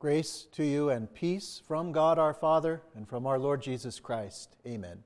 Grace to you and peace from God our Father and from our Lord Jesus Christ. Amen.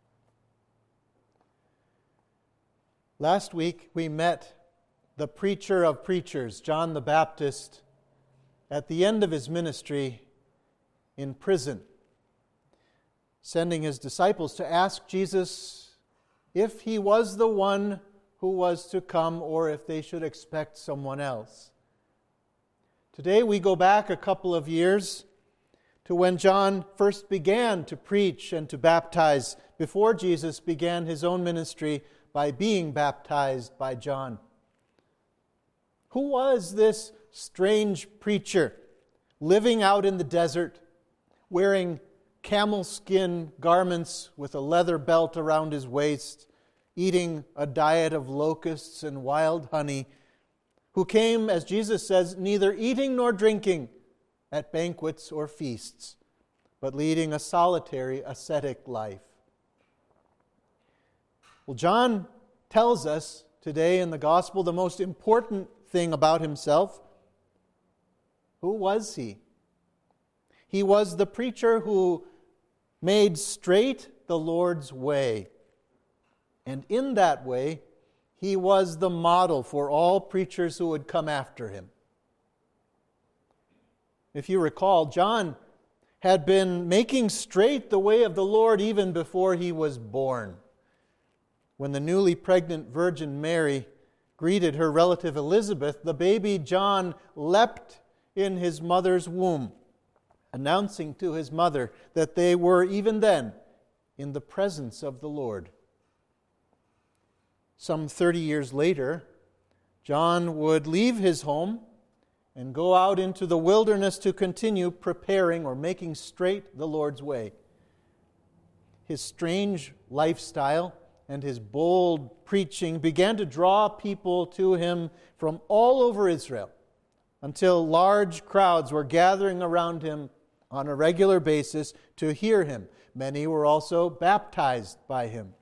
Last week we met the preacher of preachers, John the Baptist, at the end of his ministry in prison, sending his disciples to ask Jesus if he was the one who was to come or if they should expect someone else. Today we go back a couple of years to when John first began to preach and to baptize before Jesus began his own ministry by being baptized by John. Who was this strange preacher living out in the desert, wearing camel skin garments with a leather belt around his waist, eating a diet of locusts and wild honey, who came, as Jesus says, neither eating nor drinking at banquets or feasts, but leading a solitary, ascetic life? Well, John tells us today in the gospel the most important thing about himself. Who was he? He was the preacher who made straight the Lord's way. And in that way, he was the model for all preachers who would come after him. If you recall, John had been making straight the way of the Lord even before he was born. When the newly pregnant Virgin Mary greeted her relative Elizabeth, the baby John leapt in his mother's womb, announcing to his mother that they were even then in the presence of the Lord. Some 30 years later, John would leave his home and go out into the wilderness to continue preparing or making straight the Lord's way. His strange lifestyle and his bold preaching began to draw people to him from all over Israel until large crowds were gathering around him on a regular basis to hear him. Many were also baptized by him.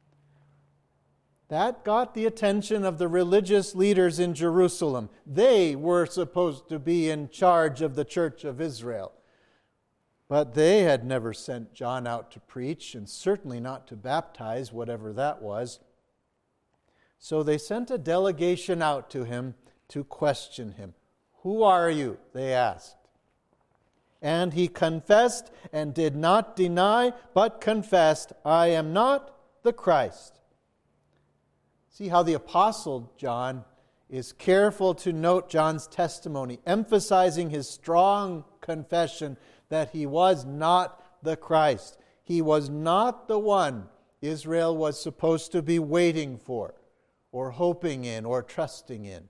That got the attention of the religious leaders in Jerusalem. They were supposed to be in charge of the church of Israel. But they had never sent John out to preach, and certainly not to baptize, whatever that was. So they sent a delegation out to him to question him. "Who are you?" they asked. And he confessed and did not deny, but confessed, "I am not the Christ." See how the Apostle John is careful to note John's testimony, emphasizing his strong confession that he was not the Christ. He was not the one Israel was supposed to be waiting for, or hoping in, or trusting in.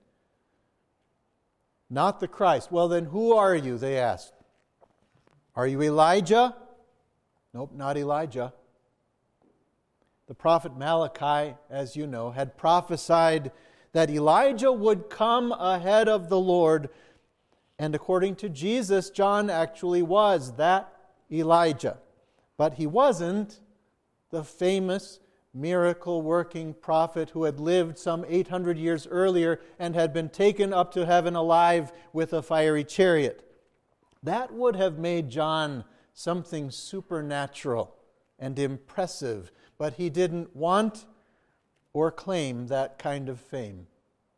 Not the Christ. "Well then, who are you?" they asked. "Are you Elijah?" "Nope, not Elijah." The prophet Malachi, as you know, had prophesied that Elijah would come ahead of the Lord. And according to Jesus, John actually was that Elijah. But he wasn't the famous miracle-working prophet who had lived some 800 years earlier and had been taken up to heaven alive with a fiery chariot. That would have made John something supernatural and impressive, but he didn't want or claim that kind of fame.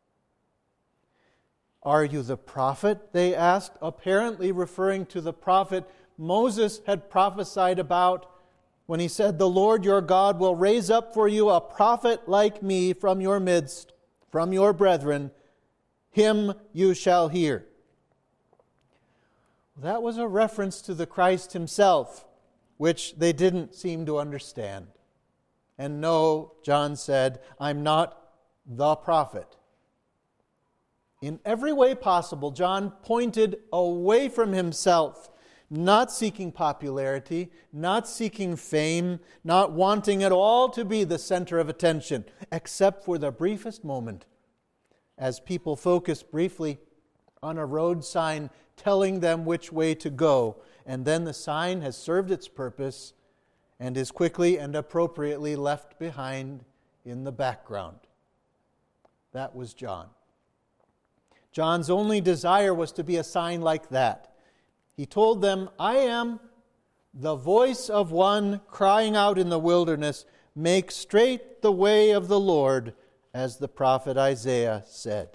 "Are you the prophet?" they asked, apparently referring to the prophet Moses had prophesied about when he said, "The Lord your God will raise up for you a prophet like me from your midst, from your brethren. Him you shall hear." That was a reference to the Christ himself, which they didn't seem to understand. And no, John said, "I'm not the prophet." In every way possible, John pointed away from himself, not seeking popularity, not seeking fame, not wanting at all to be the center of attention, except for the briefest moment, as people focus briefly on a road sign telling them which way to go, and then the sign has served its purpose and is quickly and appropriately left behind in the background. That was John. John's only desire was to be a sign like that. He told them, I am the voice of one crying out in the wilderness, make straight the way of the Lord, as the prophet Isaiah said.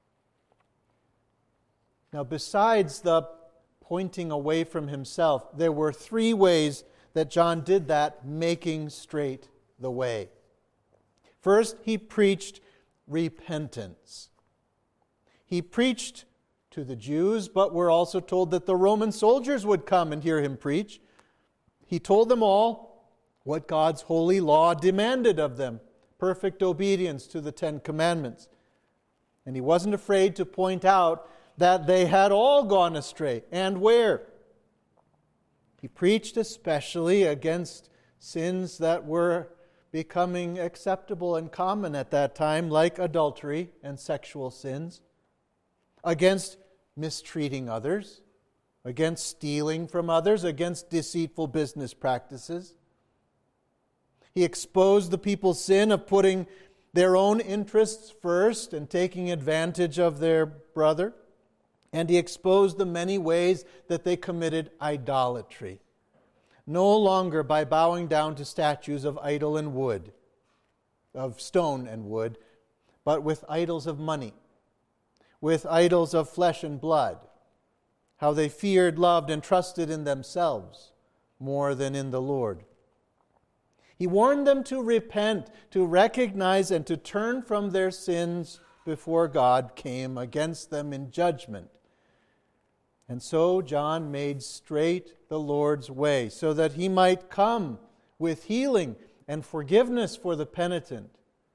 Now, besides the pointing away from himself, there were three ways that John did that, making straight the way. First, he preached repentance. He preached to the Jews, but we're also told that the Roman soldiers would come and hear him preach. He told them all what God's holy law demanded of them, perfect obedience to the Ten Commandments. And he wasn't afraid to point out that they had all gone astray, and where. He preached especially against sins that were becoming acceptable and common at that time, like adultery and sexual sins, against mistreating others, against stealing from others, against deceitful business practices. He exposed the people's sin of putting their own interests first and taking advantage of their brother. And he exposed the many ways that they committed idolatry. No longer by bowing down to statues of idol and wood, of stone and wood, but with idols of money, with idols of flesh and blood, how they feared, loved, and trusted in themselves more than in the Lord. He warned them to repent, to recognize and to turn from their sins before God came against them in judgment. And so John made straight the Lord's way, so that he might come with healing and forgiveness for the penitent.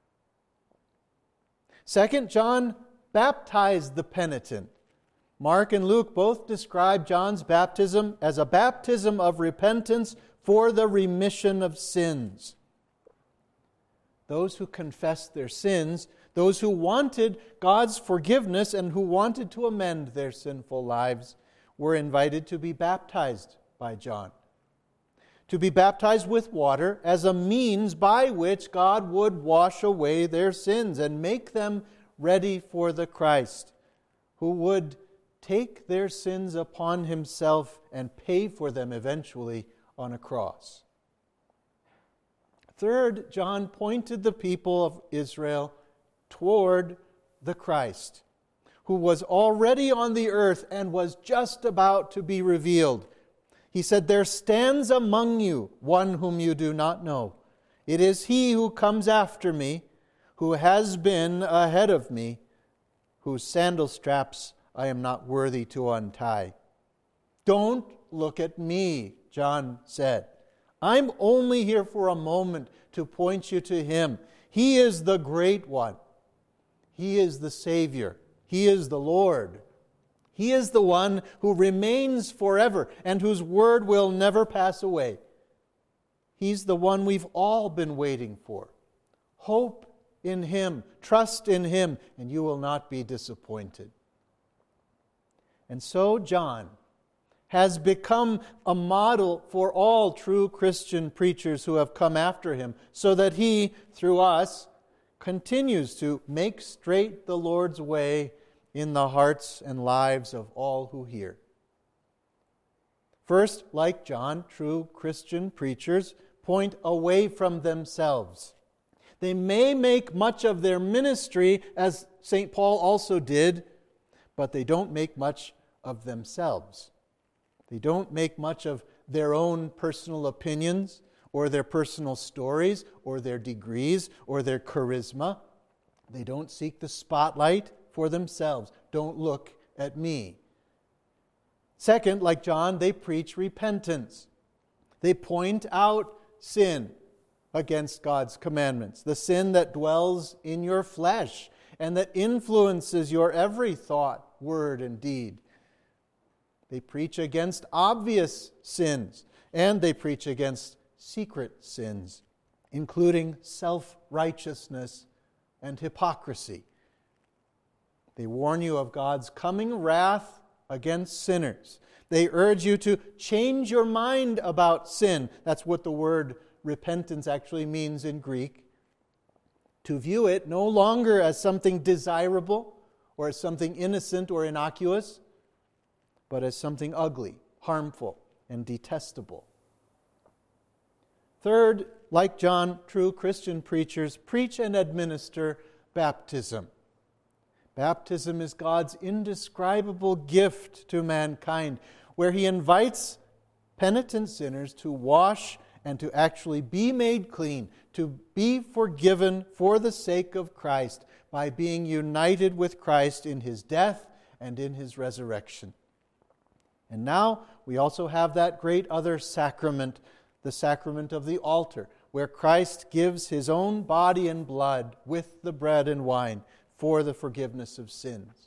Second, John baptized the penitent. Mark and Luke both describe John's baptism as a baptism of repentance for the remission of sins. Those who confessed their sins, those who wanted God's forgiveness and who wanted to amend their sinful lives, were invited to be baptized by John. To be baptized with water as a means by which God would wash away their sins and make them ready for the Christ, who would take their sins upon himself and pay for them eventually on a cross. Third, John pointed the people of Israel toward the Christ, who was already on the earth and was just about to be revealed. He said, "There stands among you one whom you do not know. It is he who comes after me, who has been ahead of me, whose sandal straps I am not worthy to untie." Don't look at me, John said. I'm only here for a moment to point you to him. He is the great one. He is the Savior. He is the Lord. He is the one who remains forever and whose word will never pass away. He's the one we've all been waiting for. Hope in him, trust in him, and you will not be disappointed. And so John has become a model for all true Christian preachers who have come after him, so that he, through us, continues to make straight the Lord's way in the hearts and lives of all who hear. First, like John, true Christian preachers point away from themselves. They may make much of their ministry, as St. Paul also did, but they don't make much of themselves. They don't make much of their own personal opinions or their personal stories or their degrees or their charisma. They don't seek the spotlight for themselves. Don't look at me. Second, like John, they preach repentance. They point out sin against God's commandments, the sin that dwells in your flesh and that influences your every thought, word, and deed. They preach against obvious sins, and they preach against secret sins, including self-righteousness and hypocrisy. They warn you of God's coming wrath against sinners. They urge you to change your mind about sin. That's what the word repentance actually means in Greek. To view it no longer as something desirable or as something innocent or innocuous, but as something ugly, harmful and detestable. Third, like John, true Christian preachers preach and administer baptism. Baptism is God's indescribable gift to mankind, where He invites penitent sinners to wash and to actually be made clean, to be forgiven for the sake of Christ by being united with Christ in His death and in His resurrection. And now we also have that great other sacrament, the sacrament of the altar, where Christ gives His own body and blood with the bread and wine for the forgiveness of sins.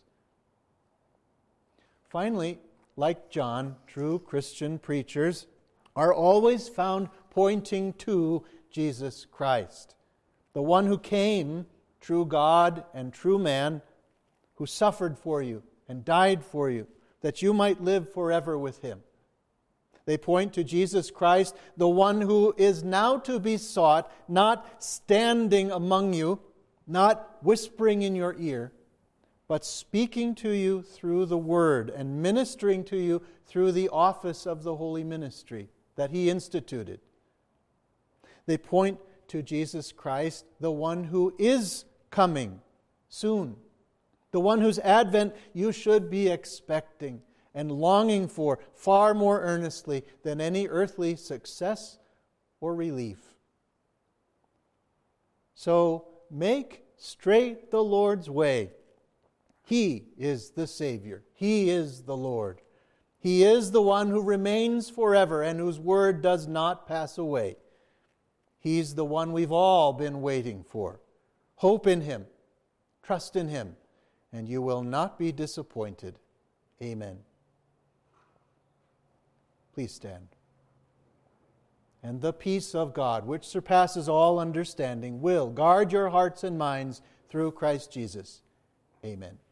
Finally, like John, true Christian preachers are always found pointing to Jesus Christ, the one who came, true God and true man, who suffered for you and died for you, that you might live forever with Him. They point to Jesus Christ, the one who is now to be sought, not standing among you, not whispering in your ear, but speaking to you through the Word and ministering to you through the office of the holy ministry that He instituted. They point to Jesus Christ, the one who is coming soon, the one whose advent you should be expecting and longing for far more earnestly than any earthly success or relief. So make straight the Lord's way. He is the Savior. He is the Lord. He is the one who remains forever and whose word does not pass away. He's the one we've all been waiting for. Hope in Him. Trust in Him, and you will not be disappointed. Amen. Please stand. And the peace of God, which surpasses all understanding, will guard your hearts and minds through Christ Jesus. Amen.